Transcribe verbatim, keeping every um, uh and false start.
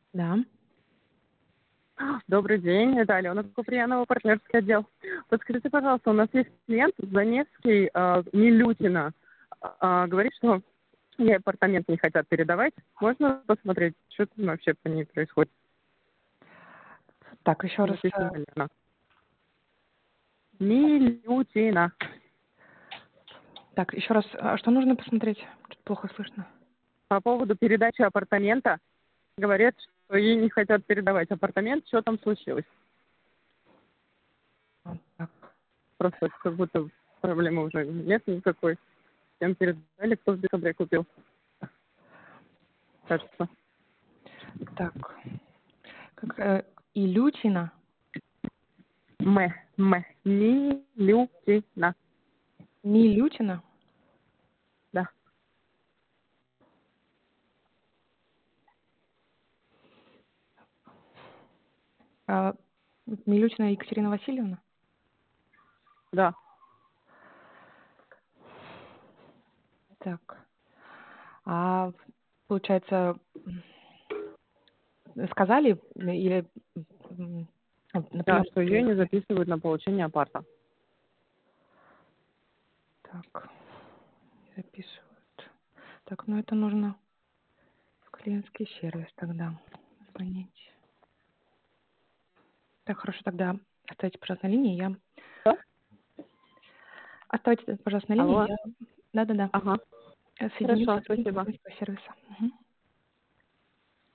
Да. Добрый день, это Алена Куприянова, партнерский отдел. Подскажите, пожалуйста, у нас есть клиент Заневский, э, Милютина. Э, говорит, что ей апартаменты не хотят передавать. Можно посмотреть, что там вообще по ней происходит? Так, еще раз. Написано Лена. Милютина. Так, еще раз, а что нужно посмотреть? Что-то плохо слышно. По поводу передачи апартамента. Говорят, что ей не хотят передавать апартамент. Что там случилось? Так. Просто как будто проблемы уже нет никакой. Всем передали, кто в декабре купил. Кажется. Так. Как, э, Илютина? М, М, Милютина. Милютина? Да. А, Милютина Екатерина Васильевна? Да. Так. А получается, сказали или м, на Да, прием что ее не приехали? записывают на получение апарта. Так, записывают. Так, ну это нужно в клиентский сервис тогда звонить. Так, хорошо, тогда оставайте, пожалуйста, на линии, я... Что? Оставайтесь, пожалуйста, на линии, Алло. я... Да-да-да. Ага. Я соединю с Хорошо, сотрудником спасибо. клиентского сервиса.